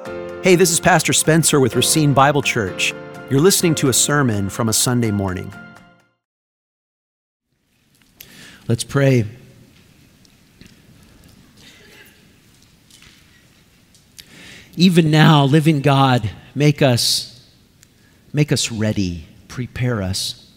Hey, this is Pastor Spencer with Racine Bible Church. You're listening to a sermon from a Sunday morning. Let's pray. Even now, living God, make us ready, prepare us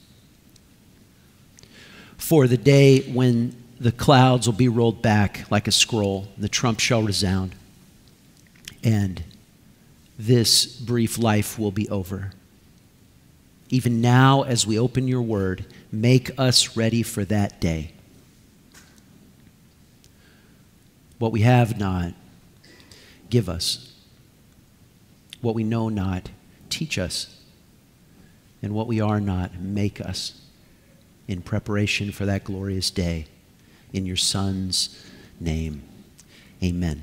for the day when the clouds will be rolled back like a scroll, the trump shall resound, and this brief life will be over. Even now, as we open your word, make us ready for that day. What we have not, give us. What we know not, teach us. And what we are not, make us in preparation for that glorious day. In your Son's name, amen.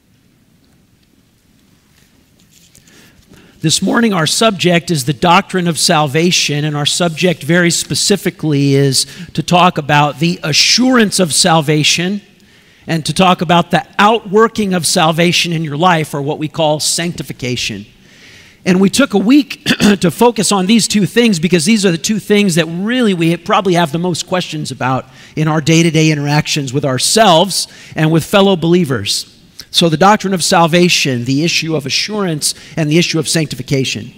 This morning, our subject is the doctrine of salvation, and our subject very specifically is to talk about the assurance of salvation and to talk about the outworking of salvation in your life, or what we call sanctification. And we took a week to focus on these two things because these are the two things that really we probably have the most questions about in our day-to-day interactions with ourselves and with fellow believers. So the doctrine of salvation, the issue of assurance, and the issue of sanctification.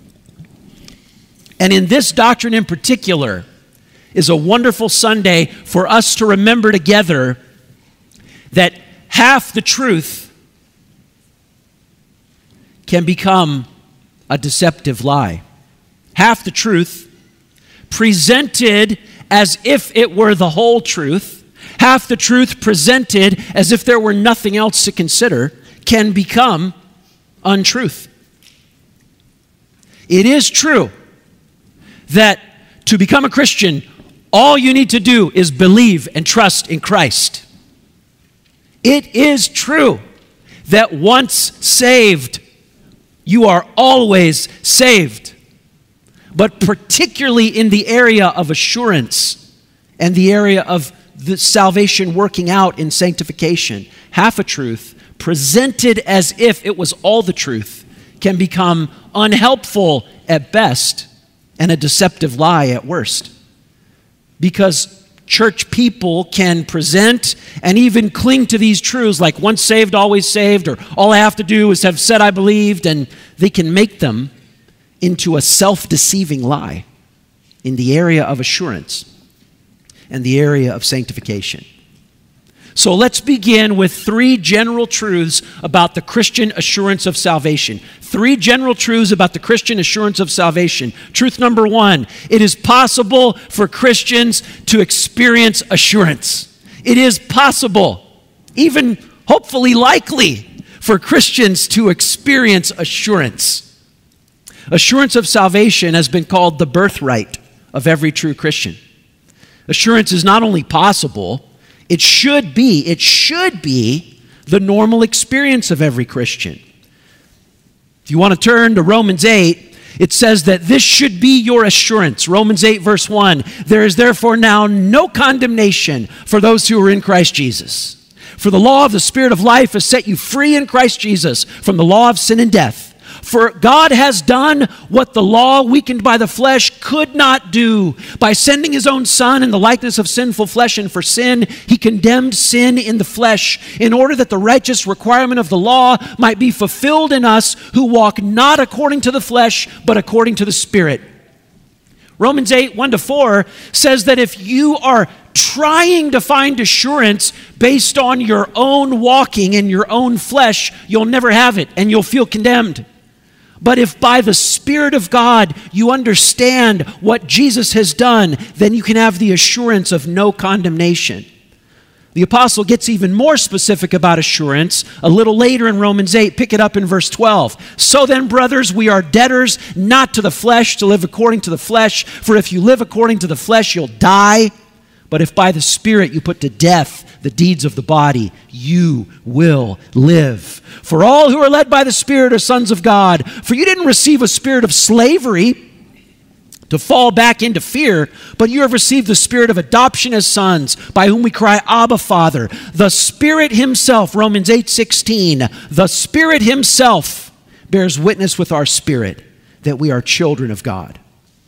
And in this doctrine in particular is a wonderful Sunday for us to remember together that half the truth can become a deceptive lie. Half the truth presented as if it were the whole truth, half the truth presented as if there were nothing else to consider, can become untruth. It is true that to become a Christian, all you need to do is believe and trust in Christ. It is true that once saved, you are always saved. But particularly in the area of assurance and the area of the salvation working out in sanctification, half a truth presented as if it was all the truth can become unhelpful at best and a deceptive lie at worst. Because church people can present and even cling to these truths like once saved, always saved, or all I have to do is have said I believed, and they can make them into a self-deceiving lie in the area of assurance and the area of sanctification. So let's begin with three general truths about the Christian assurance of salvation. Three general truths about the Christian assurance of salvation. Truth number one, it is possible for Christians to experience assurance. It is possible, even hopefully likely, for Christians to experience assurance. Assurance of salvation has been called the birthright of every true Christian. Assurance is not only possible, it should be the normal experience of every Christian. If you want to turn to Romans 8, it says that this should be your assurance. Romans 8 verse 1, there is therefore now no condemnation for those who are in Christ Jesus. For the law of the Spirit of life has set you free in Christ Jesus from the law of sin and death. For God has done what the law, weakened by the flesh, could not do. By sending his own Son in the likeness of sinful flesh, and for sin, he condemned sin in the flesh, in order that the righteous requirement of the law might be fulfilled in us who walk not according to the flesh, but according to the Spirit. Romans 8, 1-4 says that if you are trying to find assurance based on your own walking in your own flesh, you'll never have it, and you'll feel condemned. But if by the Spirit of God you understand what Jesus has done, then you can have the assurance of no condemnation. The apostle gets even more specific about assurance a little later in Romans 8. Pick it up in verse 12. So then, brothers, we are debtors not to the flesh to live according to the flesh. For if you live according to the flesh, you'll die. But if by the Spirit you put to death the deeds of the body, you will live. For all who are led by the Spirit are sons of God. For you didn't receive a spirit of slavery to fall back into fear, but you have received the Spirit of adoption as sons, by whom we cry, Abba, Father. The Spirit himself, Romans 8:16, the Spirit himself bears witness with our spirit that we are children of God.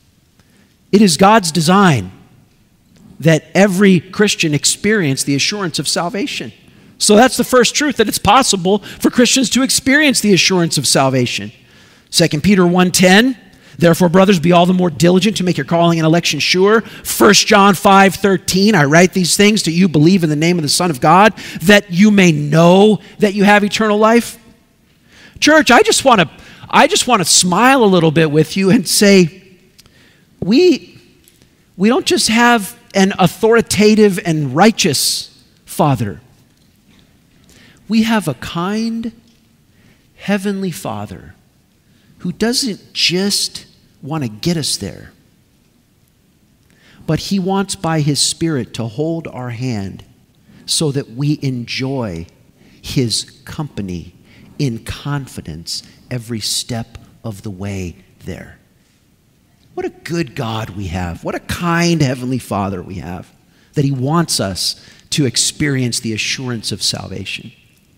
It is God's design that every Christian experience the assurance of salvation. So that's the first truth, that it's possible for Christians to experience the assurance of salvation. 2 Peter 1:10, therefore, brothers, be all the more diligent to make your calling and election sure. 1 John 5:13, I write these things to you, believe in the name of the Son of God, that you may know that you have eternal life. Church, I just want to smile a little bit with you and say, we don't just have an authoritative and righteous Father. We have a kind, heavenly Father who doesn't just want to get us there, but he wants by his Spirit to hold our hand so that we enjoy his company in confidence every step of the way there. What a good God we have. What a kind Heavenly Father we have, that he wants us to experience the assurance of salvation.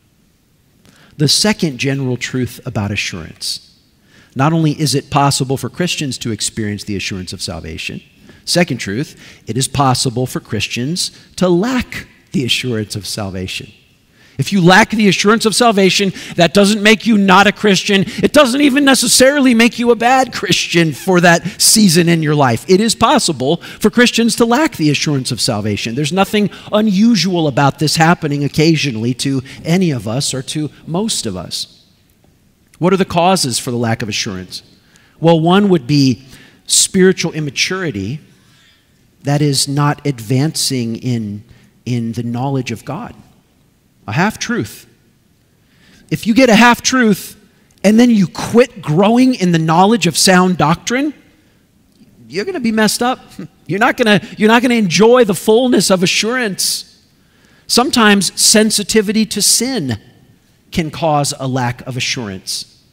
The second general truth about assurance: not only is it possible for Christians to experience the assurance of salvation, second truth, it is possible for Christians to lack the assurance of salvation. If you lack the assurance of salvation, that doesn't make you not a Christian. It doesn't even necessarily make you a bad Christian for that season in your life. It is possible for Christians to lack the assurance of salvation. There's nothing unusual about this happening occasionally to any of us or to most of us. What are the causes for the lack of assurance? Well, one would be spiritual immaturity, that is, not advancing in the knowledge of God. A half-truth. If you get a half-truth and then you quit growing in the knowledge of sound doctrine, you're going to be messed up. You're not going to enjoy the fullness of assurance. Sometimes sensitivity to sin can cause a lack of assurance.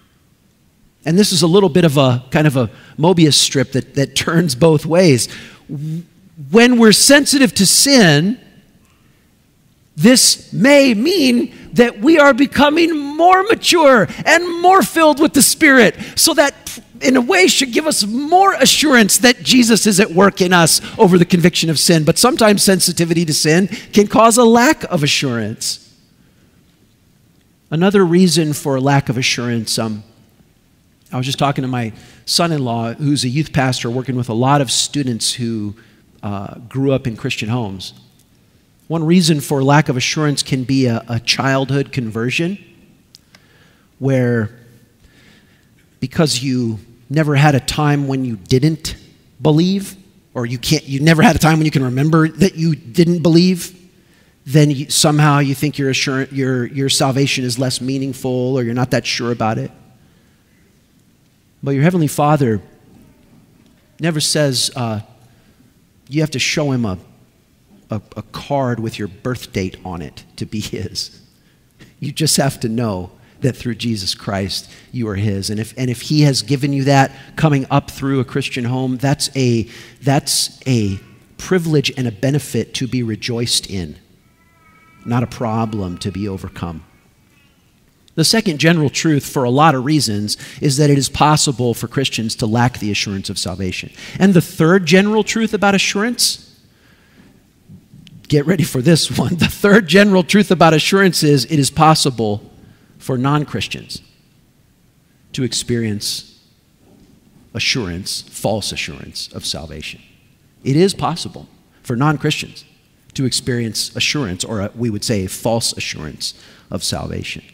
And this is a little bit of a kind of a Mobius strip that turns both ways. When we're sensitive to sin, this may mean that we are becoming more mature and more filled with the Spirit, so that in a way should give us more assurance that Jesus is at work in us over the conviction of sin. But sometimes sensitivity to sin can cause a lack of assurance. Another reason for a lack of assurance, I was just talking to my son-in-law, who's a youth pastor working with a lot of students who grew up in Christian homes. One reason for lack of assurance can be a childhood conversion, where because you never had a time when you didn't believe, or you never had a time when you can remember that you didn't believe, then somehow you think your salvation is less meaningful, or you're not that sure about it. But your Heavenly Father never says you have to show him a card with your birth date on it to be his. You just have to know that through Jesus Christ you are his. And if he has given you that coming up through a Christian home, that's a privilege and a benefit to be rejoiced in, not a problem to be overcome. The second general truth, for a lot of reasons, is that it is possible for Christians to lack the assurance of salvation. And the third general truth about assurance, get ready for this one. The third general truth about assurance is it is possible for non-Christians to experience assurance, false assurance of salvation. It is possible for non-Christians to experience assurance, or we would say a false assurance of salvation.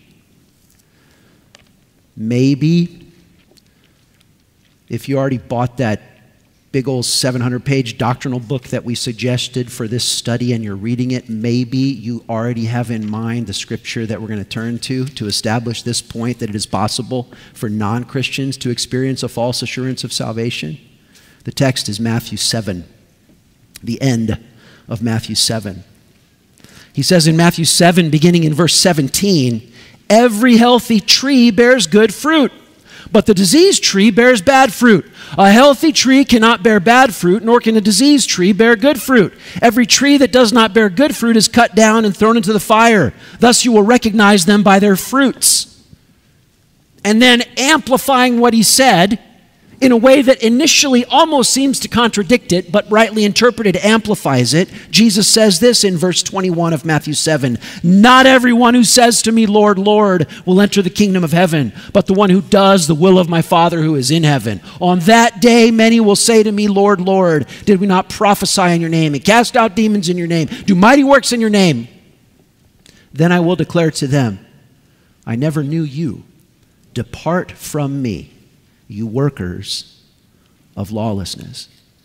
Maybe if you already bought that big old 700-page doctrinal book that we suggested for this study and you're reading it, maybe you already have in mind the scripture that we're going to turn to establish this point that it is possible for non-Christians to experience a false assurance of salvation. The text is Matthew 7, the end of Matthew 7. He says in Matthew 7, beginning in verse 17, every healthy tree bears good fruit, but the diseased tree bears bad fruit. A healthy tree cannot bear bad fruit, nor can a diseased tree bear good fruit. Every tree that does not bear good fruit is cut down and thrown into the fire. Thus you will recognize them by their fruits. and then amplifying what he said in a way that initially almost seems to contradict it, but rightly interpreted amplifies it. Jesus says this in verse 21 of Matthew 7, "Not everyone who says to me, 'Lord, Lord,' will enter the kingdom of heaven, but the one who does the will of my Father who is in heaven. On that day many will say to me, 'Lord, Lord, did we not prophesy in your name and cast out demons in your name, do mighty works in your name?' Then I will declare to them, 'I never knew you. Depart from me, you workers of lawlessness.'"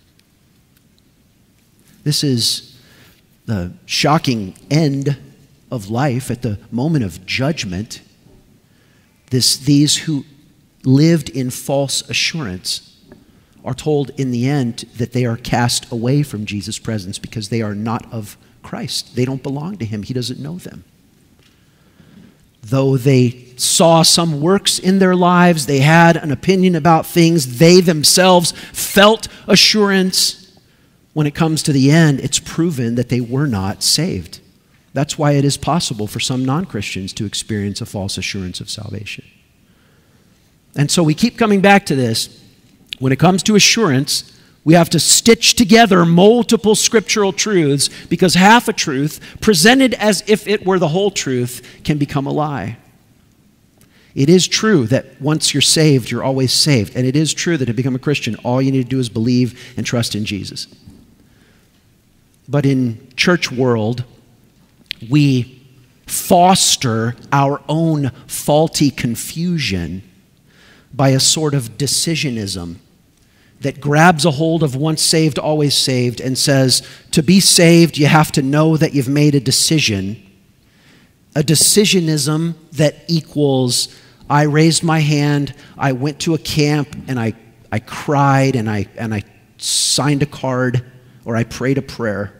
This is the shocking end of life at the moment of judgment. These who lived in false assurance are told in the end that they are cast away from Jesus' presence because they are not of Christ. They don't belong to him. He doesn't know them. Though they saw some works in their lives, they had an opinion about things, they themselves felt assurance, when it comes to the end, it's proven that they were not saved. That's why it is possible for some non-Christians to experience a false assurance of salvation. And so we keep coming back to this. When it comes to assurance, we have to stitch together multiple scriptural truths, because half a truth, presented as if it were the whole truth, can become a lie. It is true that once you're saved, you're always saved. And it is true that to become a Christian, all you need to do is believe and trust in Jesus. But in church world, we foster our own faulty confusion by a sort of decisionism that grabs a hold of once saved, always saved, and says, to be saved, you have to know that you've made a decision. A decisionism that equals, I raised my hand, I went to a camp, and I cried, and I signed a card, or I prayed a prayer.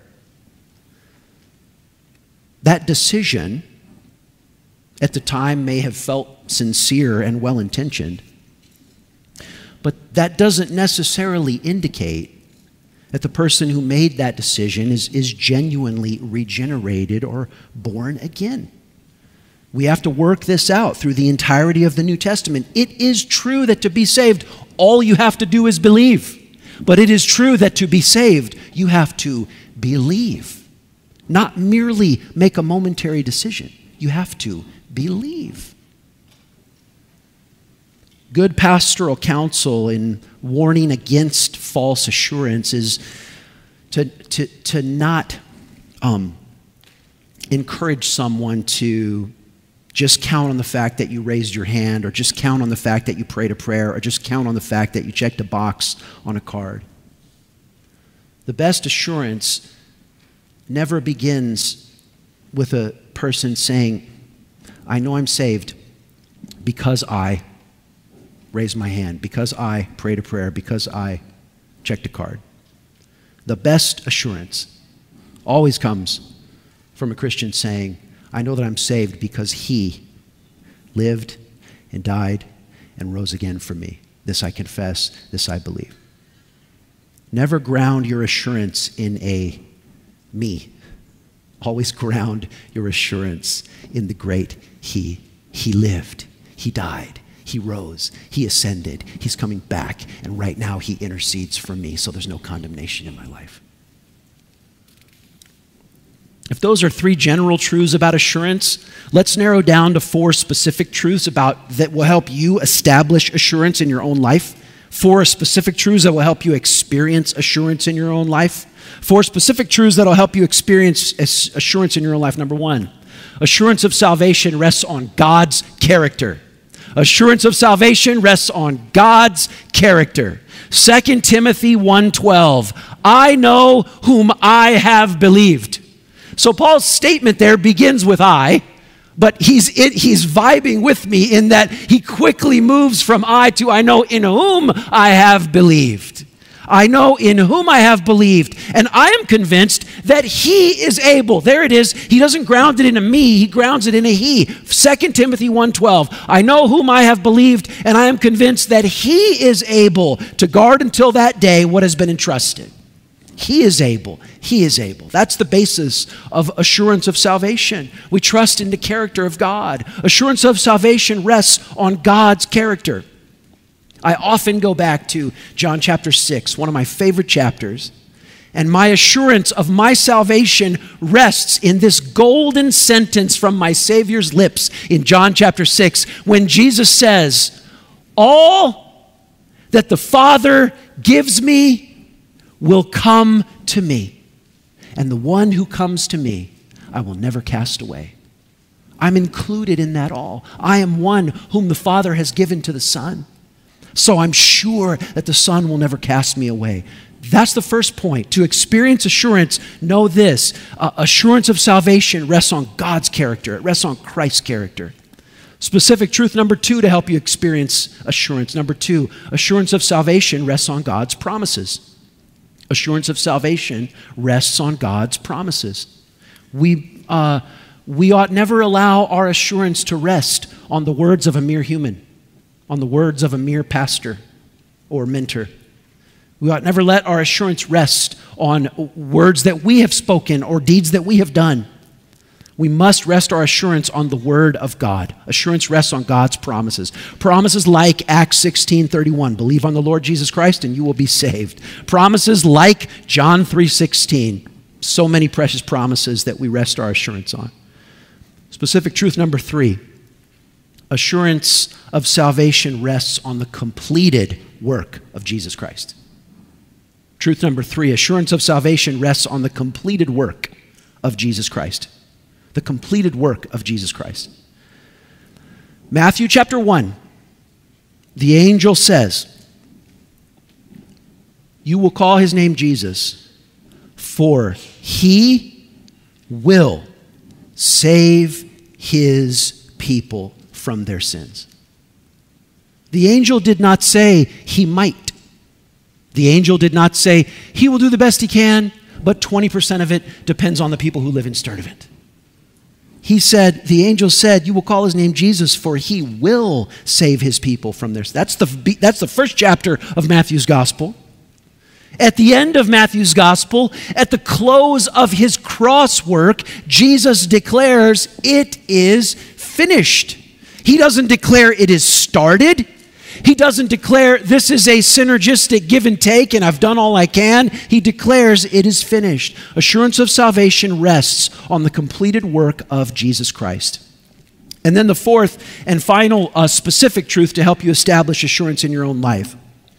That decision, at the time, may have felt sincere and well-intentioned, but that doesn't necessarily indicate that the person who made that decision is genuinely regenerated or born again. We have to work this out through the entirety of the New Testament. It is true that to be saved, all you have to do is believe. But it is true that to be saved, you have to believe. Not merely make a momentary decision. You have to believe. Good pastoral counsel in warning against false assurance is to not encourage someone to just count on the fact that you raised your hand, or just count on the fact that you prayed a prayer, or just count on the fact that you checked a box on a card. The best assurance never begins with a person saying, I know I'm saved because I raised my hand, because I prayed a prayer, because I checked a card. The best assurance always comes from a Christian saying, I know that I'm saved because he lived and died and rose again for me. This I confess, this I believe. Never ground your assurance in a me. Always ground your assurance in the great he. He lived, he died, he rose, he ascended, he's coming back, and right now he intercedes for me, so there's no condemnation in my life. If those are three general truths about assurance, let's narrow down to four specific truths that will help you establish assurance in your own life. Four specific truths that will help you experience assurance in your own life. Four specific truths that will help you experience assurance in your own life. Number one, assurance of salvation rests on God's character. Assurance of salvation rests on God's character. 2 Timothy 1:12, I know whom I have believed. So Paul's statement there begins with I, but he's vibing with me in that he quickly moves from I to I know in whom I have believed. I know in whom I have believed, and I am convinced that he is able. There it is. He doesn't ground it in a me, he grounds it in a he. 2 Timothy 1:12, I know whom I have believed, and I am convinced that he is able to guard until that day what has been entrusted. He is able. He is able. That's the basis of assurance of salvation. We trust in the character of God. Assurance of salvation rests on God's character. I often go back to John chapter 6, one of my favorite chapters, and my assurance of my salvation rests in this golden sentence from my Savior's lips in John chapter 6, when Jesus says, "All that the Father gives me will come to me, and the one who comes to me, I will never cast away." I'm included in that all. I am one whom the Father has given to the Son. So I'm sure that the Son will never cast me away. That's the first point. To experience assurance, know this. Assurance of salvation rests on God's character. It rests on Christ's character. Specific truth number 2 to help you experience assurance. Number 2, assurance of salvation rests on God's promises. Assurance of salvation rests on God's promises. We ought never allow our assurance to rest on the words of a mere human, on the words of a mere pastor or mentor. We ought never let our assurance rest on words that we have spoken or deeds that we have done. We must rest our assurance on the Word of God. Assurance rests on God's promises. Promises like Acts 16:31, believe on the Lord Jesus Christ and you will be saved. Promises like John 3:16, so many precious promises that we rest our assurance on. Specific truth number 3, assurance of salvation rests on the completed work of Jesus Christ. Truth number 3, assurance of salvation rests on the completed work of Jesus Christ. The completed work of Jesus Christ. Matthew chapter 1, the angel says, "You will call his name Jesus, for he will save his people from their sins." The angel did not say he might. The angel did not say he will do the best he can, but 20% of it depends on the people who live in Sturtevant. He said, the angel said, "You will call his name Jesus, for he will save his people from their sins." That's the first chapter of Matthew's gospel. At the end of Matthew's gospel, at the close of his cross work, Jesus declares, "It is finished." He doesn't declare it is started. He doesn't declare this is a synergistic give and take and I've done all I can. He declares it is finished. Assurance of salvation rests on the completed work of Jesus Christ. And then the fourth and final specific truth to help you establish assurance in your own life.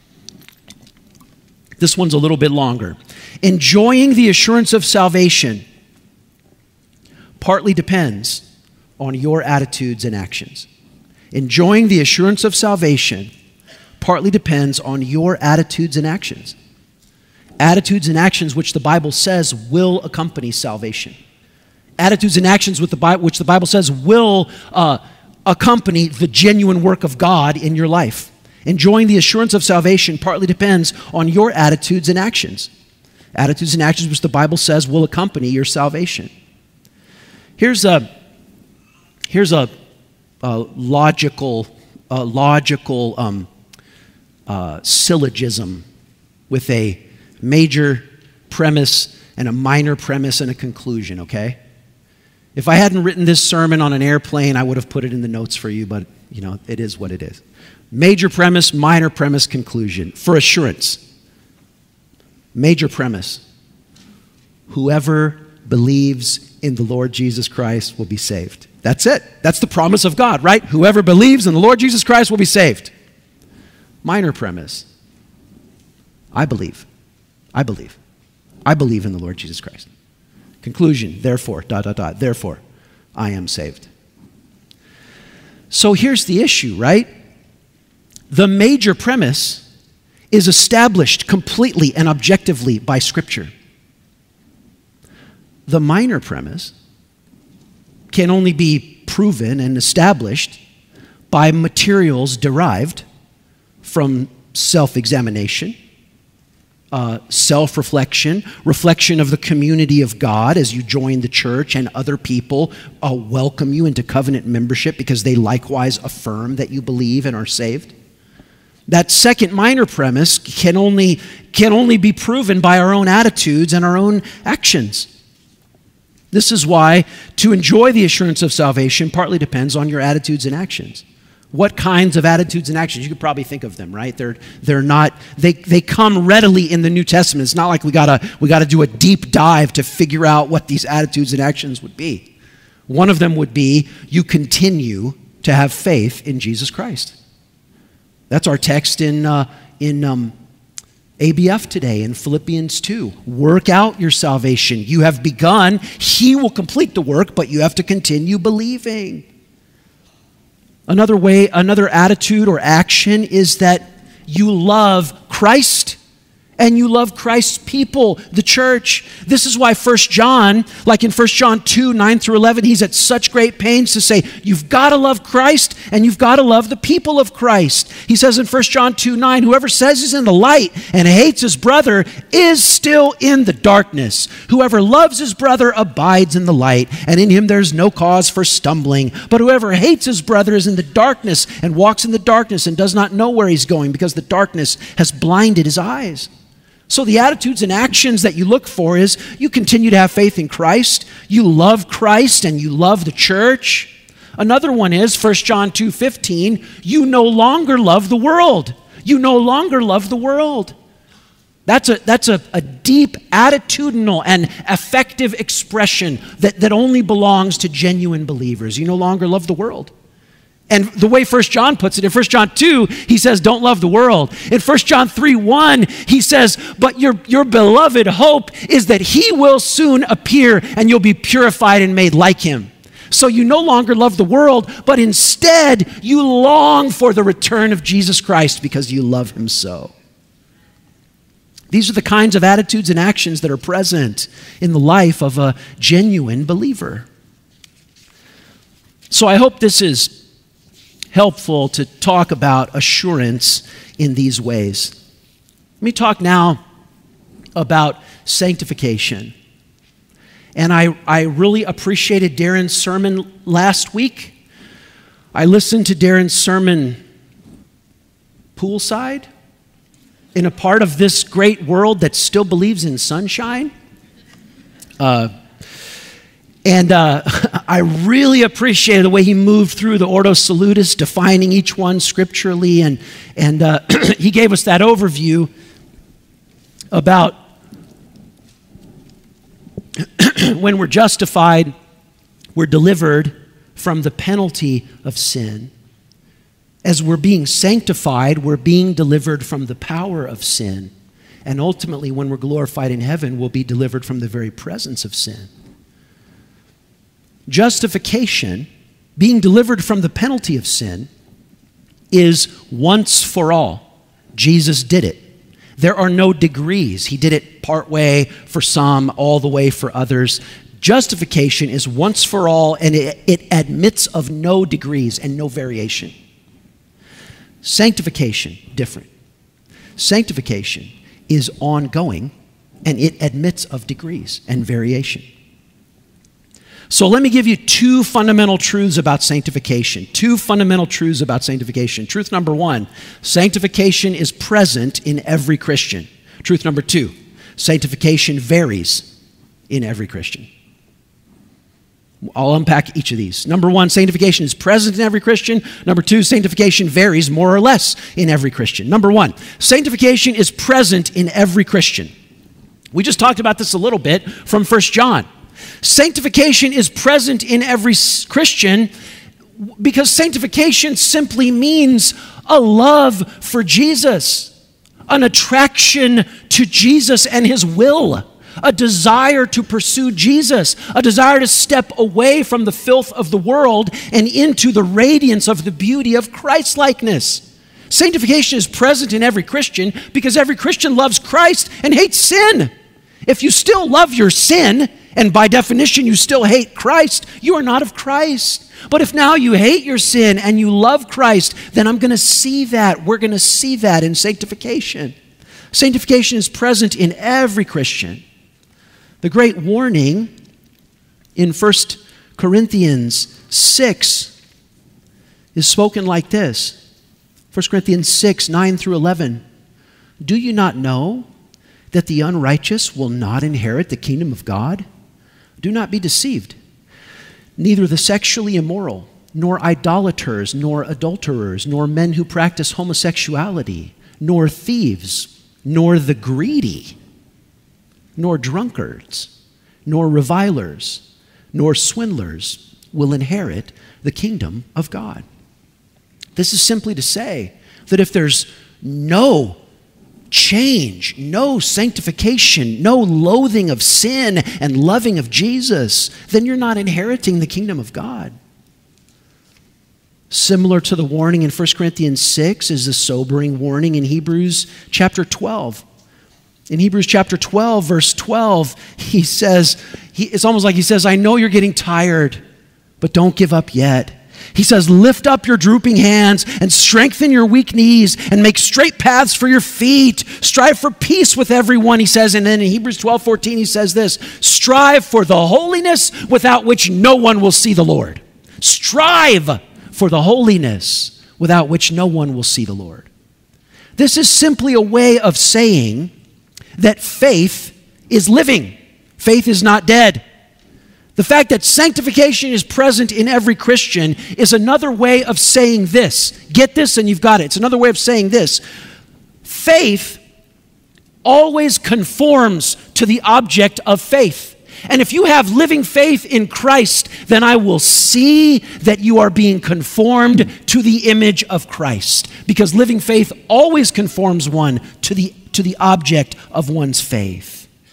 This one's a little bit longer. Enjoying the assurance of salvation partly depends on your attitudes and actions. Enjoying the assurance of salvation partly depends on your attitudes and actions. Attitudes and actions which the Bible says will accompany salvation. Attitudes and actions which the Bible says will accompany the genuine work of God in your life. Enjoying the assurance of salvation partly depends on your attitudes and actions. Attitudes and actions which the Bible says will accompany your salvation. Here's a logical syllogism with a major premise and a minor premise and a conclusion, okay? If I hadn't written this sermon on an airplane, I would have put it in the notes for you, but it is what it is. Major premise, minor premise, conclusion. For assurance, major premise: whoever believes in the Lord Jesus Christ will be saved. That's it. That's the promise of God, right? Whoever believes in the Lord Jesus Christ will be saved. Minor premise: I believe in the Lord Jesus Christ. Conclusion: therefore, therefore, I am saved. So here's the issue, right? The major premise is established completely and objectively by Scripture. The minor premise can only be proven and established by materials derived from self-examination, self-reflection, reflection of the community of God as you join the church and other people welcome you into covenant membership because they likewise affirm that you believe and are saved. That second minor premise can only be proven by our own attitudes and our own actions. This is why to enjoy the assurance of salvation partly depends on your attitudes and actions. What kinds of attitudes and actions? You could probably think of them, right? They come readily in the New Testament. It's not like we gotta do a deep dive to figure out what these attitudes and actions would be. One of them would be you continue to have faith in Jesus Christ. That's our text in ABF today in Philippians 2. Work out your salvation. You have begun. He will complete the work, but you have to continue believing. Another attitude or action is that you love Christ and you love Christ's people, the church. This is why 1 John, like in 1 John 2, 9 through 11, he's at such great pains to say, you've got to love Christ and you've got to love the people of Christ. He says in 1 John 2, 9, whoever says he's in the light and hates his brother is still in the darkness. Whoever loves his brother abides in the light, and in him there's no cause for stumbling. But whoever hates his brother is in the darkness and walks in the darkness and does not know where he's going because the darkness has blinded his eyes. So the attitudes and actions that you look for is you continue to have faith in Christ, you love Christ, and you love the church. Another one is 1 John 2:15, you no longer love the world. You no longer love the world. That's a deep attitudinal and effective expression that only belongs to genuine believers. You no longer love the world. And the way 1 John puts it, in 1 John 2, he says, don't love the world. In 1 John 3:1, he says, but your beloved hope is that he will soon appear and you'll be purified and made like him. So you no longer love the world, but instead you long for the return of Jesus Christ because you love him so. These are the kinds of attitudes and actions that are present in the life of a genuine believer. So I hope this is helpful to talk about assurance in these ways. Let me talk now about sanctification. And I really appreciated Darren's sermon last week. I listened to Darren's sermon poolside in a part of this great world that still believes in sunshine. And I really appreciated the way he moved through the Ordo Salutis, defining each one scripturally, and he gave us that overview about when we're justified, we're delivered from the penalty of sin. As we're being sanctified, we're being delivered from the power of sin. And ultimately, when we're glorified in heaven, we'll be delivered from the very presence of sin. Justification, being delivered from the penalty of sin, is once for all. Jesus did it. There are no degrees. He did it part way for some, all the way for others. Justification is once for all, and it admits of no degrees and no variation. Sanctification, different. Sanctification is ongoing, and it admits of degrees and variation. So let me give you two fundamental truths about sanctification. Two fundamental truths about sanctification. Truth number one, sanctification is present in every Christian. Truth number two, sanctification varies in every Christian. I'll unpack each of these. Number one, sanctification is present in every Christian. Number two, sanctification varies more or less in every Christian. Number one, sanctification is present in every Christian. We just talked about this a little bit from 1 John. Sanctification is present in every Christian because sanctification simply means a love for Jesus, an attraction to Jesus and his will, a desire to pursue Jesus, a desire to step away from the filth of the world and into the radiance of the beauty of Christ-likeness. Sanctification is present in every Christian because every Christian loves Christ and hates sin. If you still love your sin, and by definition you still hate Christ, you are not of Christ. But if now you hate your sin and you love Christ, then I'm going to see that. We're going to see that in sanctification. Sanctification is present in every Christian. The great warning in 1 Corinthians 6 is spoken like this. 1 Corinthians 6, 9 through 11. Do you not know that the unrighteous will not inherit the kingdom of God? Do not be deceived. Neither the sexually immoral, nor idolaters, nor adulterers, nor men who practice homosexuality, nor thieves, nor the greedy, nor drunkards, nor revilers, nor swindlers will inherit the kingdom of God. This is simply to say that if there's no change, no sanctification, no loathing of sin and loving of Jesus, then you're not inheriting the kingdom of God. Similar to the warning in 1 Corinthians 6 is the sobering warning in Hebrews chapter 12. In Hebrews chapter 12, verse 12, he says, it's almost like he says, I know you're getting tired, but don't give up yet. He says, lift up your drooping hands and strengthen your weak knees and make straight paths for your feet. Strive for peace with everyone, he says. And then in Hebrews 12:14, he says this, strive for the holiness without which no one will see the Lord. Strive for the holiness without which no one will see the Lord. This is simply a way of saying that faith is living. Faith is not dead. The fact that sanctification is present in every Christian is another way of saying this. Get this and you've got it. It's another way of saying this. Faith always conforms to the object of faith. And if you have living faith in Christ, then I will see that you are being conformed to the image of Christ. Because living faith always conforms one to the object of one's faith.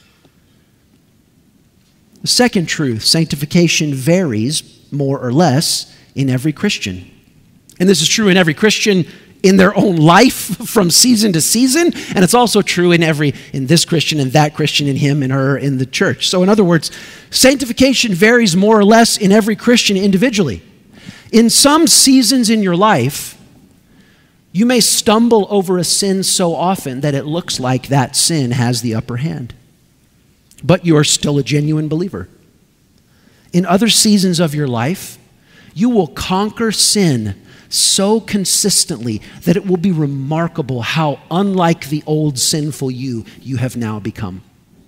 The second truth, sanctification varies more or less in every Christian. And this is true in every Christian in their own life from season to season, and it's also true in this Christian and that Christian, in him and her in the church. So in other words, sanctification varies more or less in every Christian individually. In some seasons in your life, you may stumble over a sin so often that it looks like that sin has the upper hand. But you're still a genuine believer. In other seasons of your life, you will conquer sin so consistently that it will be remarkable how unlike the old sinful you have now become.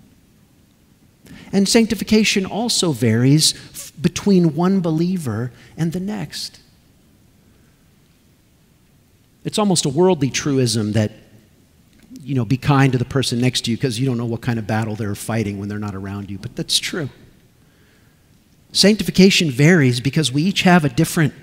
And sanctification also varies between one believer and the next. It's almost a worldly truism that be kind to the person next to you because you don't know what kind of battle they're fighting when they're not around you. But that's true. Sanctification varies because we each have a different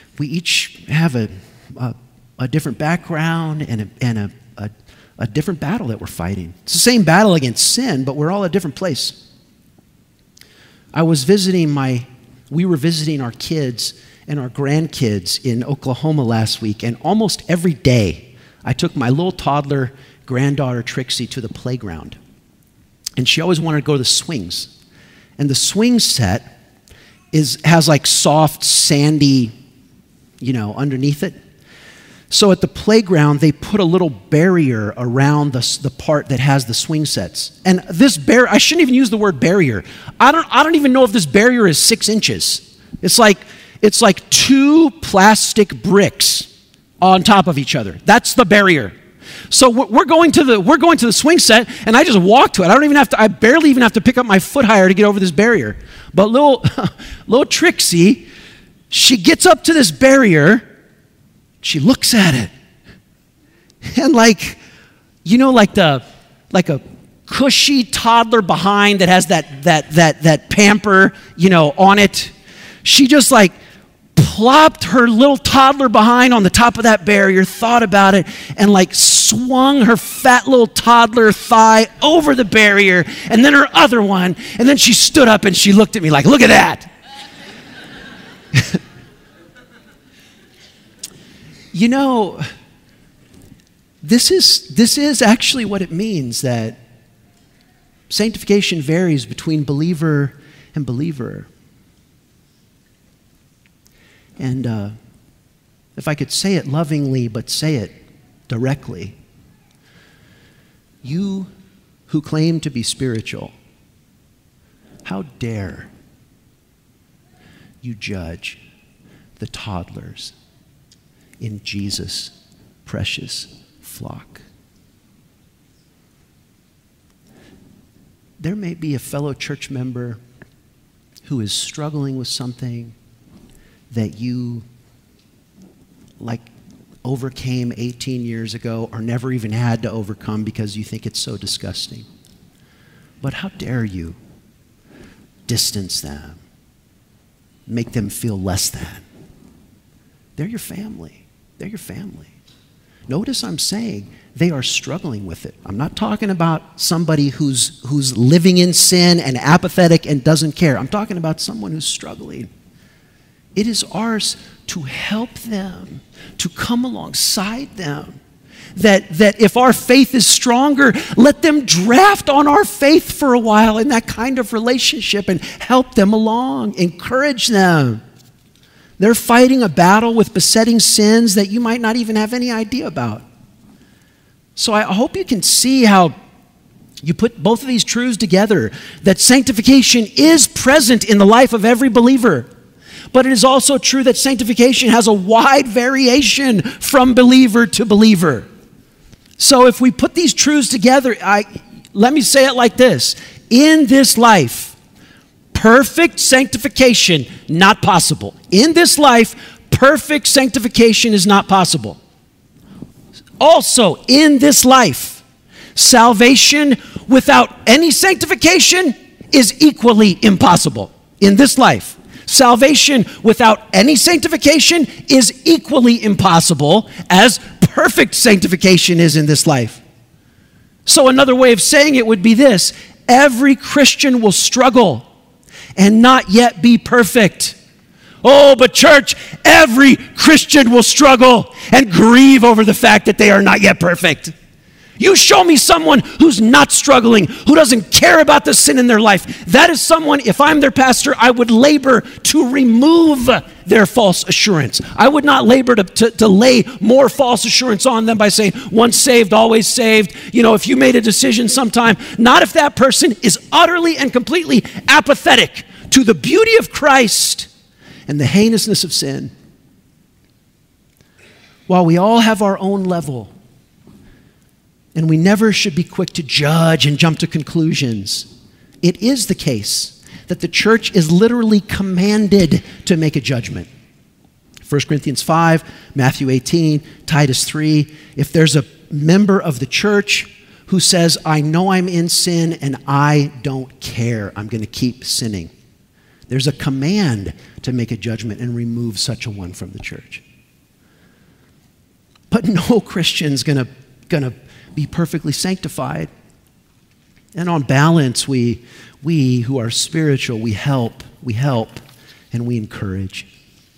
background and a different battle that we're fighting. It's the same battle against sin, but we're all at a different place. We were visiting our kids and our grandkids in Oklahoma last week, and almost every day I took my little toddler granddaughter Trixie to the playground. And she always wanted to go to the swings. And the swing set has like soft, sandy, underneath it. So at the playground, they put a little barrier around the part that has the swing sets. And this barrier, I shouldn't even use the word barrier. I don't even know if this barrier is 6 inches. It's like 2 plastic bricks on top of each other. That's the barrier. So we're going to the swing set, and I just walk to it. I barely even have to pick up my foot higher to get over this barrier. But little Trixie, she gets up to this barrier, she looks at it, and like a cushy toddler behind that has that pamper, on it, she just like plopped her little toddler behind on the top of that barrier, thought about it, and like swung her fat little toddler thigh over the barrier, and then her other one, and then she stood up and she looked at me like, look at that. This is actually what it means, that sanctification varies between believer and believer. And if I could say it lovingly, but say it directly, you who claim to be spiritual, how dare you judge the toddlers in Jesus' precious flock. There may be a fellow church member who is struggling with something that you overcame 18 years ago or never even had to overcome because you think it's so disgusting. But how dare you distance them, make them feel less than? They're your family. They're your family. Notice I'm saying they are struggling with it. I'm not talking about somebody who's living in sin and apathetic and doesn't care. I'm talking about someone who's struggling. It is ours to help them, to come alongside them. That if our faith is stronger, let them draft on our faith for a while in that kind of relationship and help them along, encourage them. They're fighting a battle with besetting sins that you might not even have any idea about. So I hope you can see how you put both of these truths together, that sanctification is present in the life of every believer. But it is also true that sanctification has a wide variation from believer to believer. So if we put these truths together, let me say it like this. In this life, perfect sanctification, not possible. In this life, perfect sanctification is not possible. Also, in this life, salvation without any sanctification is equally impossible. In this life, salvation without any sanctification is equally impossible as perfect sanctification is in this life. So another way of saying it would be this: every Christian will struggle and not yet be perfect. Oh, but church, every Christian will struggle and grieve over the fact that they are not yet perfect. You show me someone who's not struggling, who doesn't care about the sin in their life. That is someone, if I'm their pastor, I would labor to remove their false assurance. I would not labor to lay more false assurance on them by saying, once saved, always saved. You know, if you made a decision sometime, not if that person is utterly and completely apathetic to the beauty of Christ and the heinousness of sin. While we all have our own level, and we never should be quick to judge and jump to conclusions, it is the case that the church is literally commanded to make a judgment. 1 Corinthians 5, Matthew 18, Titus 3. If there's a member of the church who says, I know I'm in sin and I don't care, I'm going to keep sinning, there's a command to make a judgment and remove such a one from the church. But no Christian's going to be perfectly sanctified. And on balance, we who are spiritual, we help, and we encourage.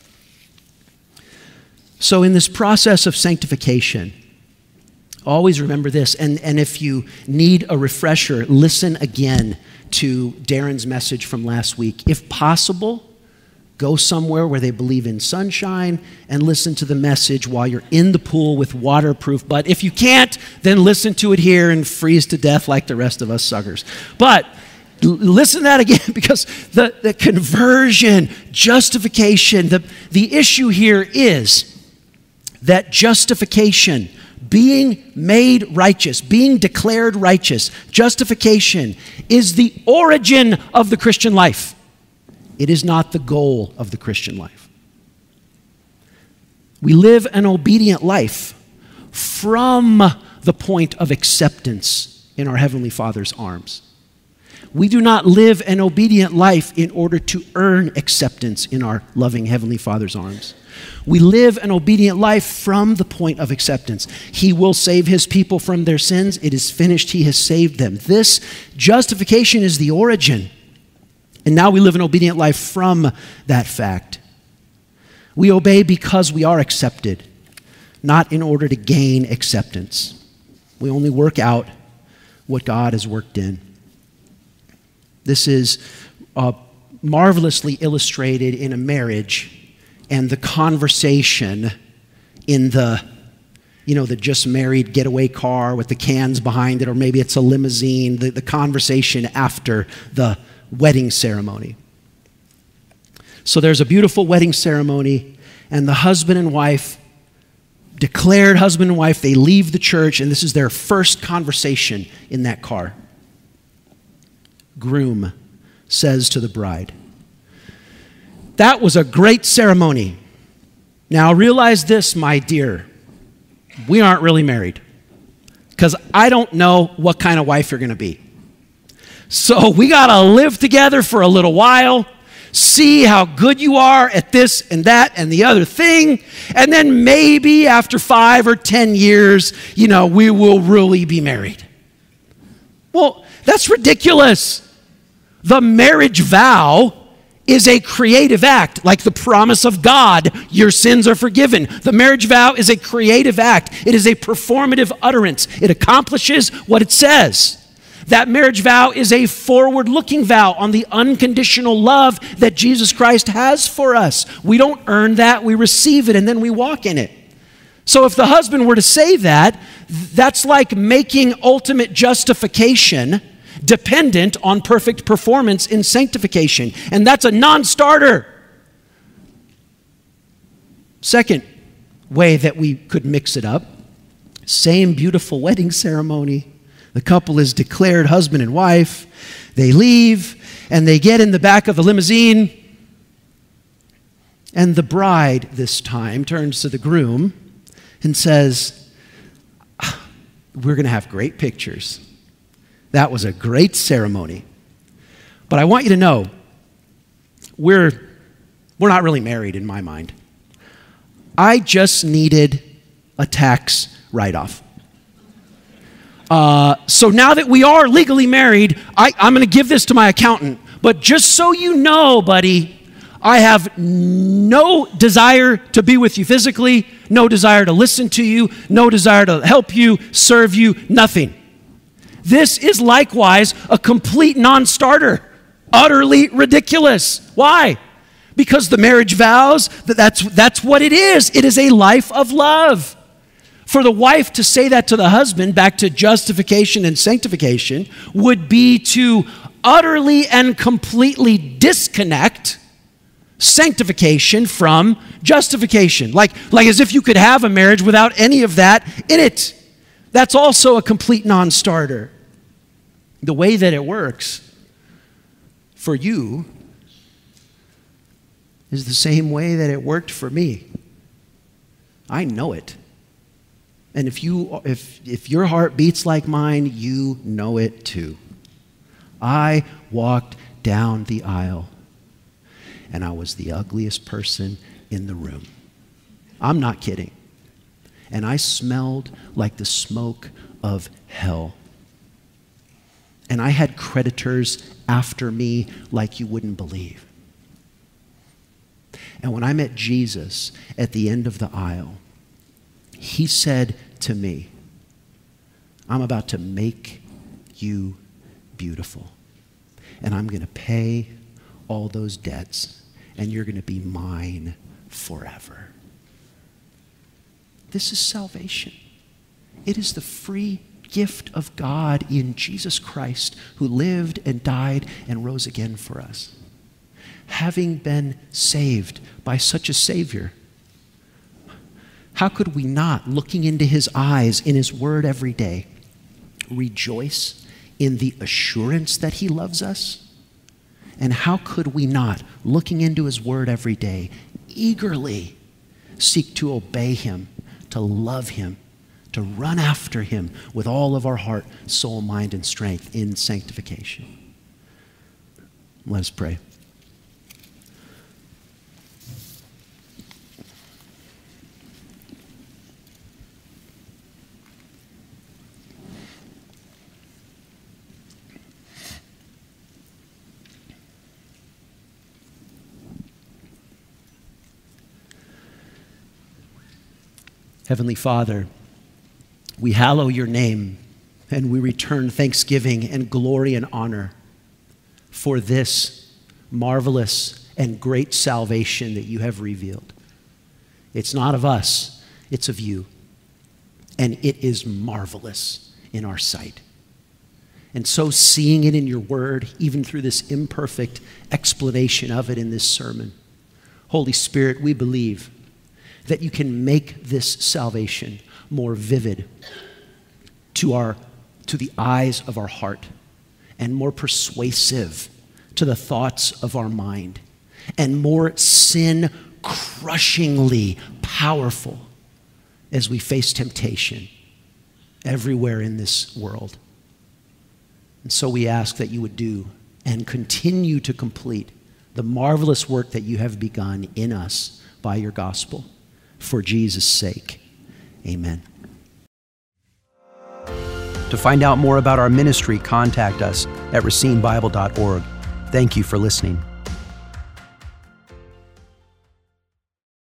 So in this process of sanctification, always remember this, and if you need a refresher, listen again to Darren's message from last week. If possible, go somewhere where they believe in sunshine and listen to the message while you're in the pool with waterproof. But if you can't, then listen to it here and freeze to death like the rest of us suckers. But listen to that again, because the conversion, justification, the issue here is that justification, being made righteous, being declared righteous, justification is the origin of the Christian life. It is not the goal of the Christian life. We live an obedient life from the point of acceptance in our Heavenly Father's arms. We do not live an obedient life in order to earn acceptance in our loving Heavenly Father's arms. We live an obedient life from the point of acceptance. He will save his people from their sins. It is finished. He has saved them. This justification is the origin. And now we live an obedient life from that fact. We obey because we are accepted, not in order to gain acceptance. We only work out what God has worked in. This is marvelously illustrated in a marriage and the conversation in the just married getaway car with the cans behind it, or maybe it's a limousine, the conversation after the wedding ceremony. So there's a beautiful wedding ceremony, and the husband and wife declared husband and wife. They leave the church, and this is their first conversation in that car. Groom says to the bride, "That was a great ceremony. Now realize this, my dear, we aren't really married, because I don't know what kind of wife you're going to be. So we got to live together for a little while, see how good you are at this and that and the other thing, and then maybe after 5 or 10 years, we will really be married." Well, that's ridiculous. The marriage vow is a creative act, like the promise of God, your sins are forgiven. The marriage vow is a creative act. It is a performative utterance. It accomplishes what it says. That marriage vow is a forward-looking vow on the unconditional love that Jesus Christ has for us. We don't earn that, we receive it, and then we walk in it. So if the husband were to say that, that's like making ultimate justification dependent on perfect performance in sanctification. And that's a non-starter. Second way that we could mix it up, same beautiful wedding ceremony. The couple is declared husband and wife. They leave and they get in the back of the limousine. And the bride this time turns to the groom and says, "We're going to have great pictures. That was a great ceremony. But I want you to know, we're not really married in my mind. I just needed a tax write-off. So now that we are legally married, I'm going to give this to my accountant. But just so you know, buddy, I have no desire to be with you physically, no desire to listen to you, no desire to help you, serve you, nothing." This is likewise a complete non-starter, utterly ridiculous. Why? Because the marriage vows, that's what it is. It is a life of love. For the wife to say that to the husband, back to justification and sanctification, would be to utterly and completely disconnect sanctification from justification. Like as if you could have a marriage without any of that in it. That's also a complete non-starter. The way that it works for you is the same way that it worked for me. I know it. And if your heart beats like mine, you know it too. I walked down the aisle and I was the ugliest person in the room. I'm not kidding. And I smelled like the smoke of hell. And I had creditors after me like you wouldn't believe. And when I met Jesus at the end of the aisle, he said to me, "I'm about to make you beautiful. And I'm going to pay all those debts. And you're going to be mine forever." This is salvation. It is the free gift of God in Jesus Christ, who lived and died and rose again for us. Having been saved by such a Savior, how could we not, looking into his eyes in his word every day, rejoice in the assurance that he loves us? And how could we not, looking into his word every day, eagerly seek to obey him, to love him, to run after him with all of our heart, soul, mind, and strength in sanctification? Let us pray. Heavenly Father, we hallow your name and we return thanksgiving and glory and honor for this marvelous and great salvation that you have revealed. It's not of us, it's of you. And it is marvelous in our sight. And so seeing it in your word, even through this imperfect explanation of it in this sermon, Holy Spirit, we believe that you can make this salvation more vivid to the eyes of our heart and more persuasive to the thoughts of our mind and more sin-crushingly powerful as we face temptation everywhere in this world. And so we ask that you would do and continue to complete the marvelous work that you have begun in us by your gospel. For Jesus' sake, amen. To find out more about our ministry, contact us at racinebible.org. Thank you for listening.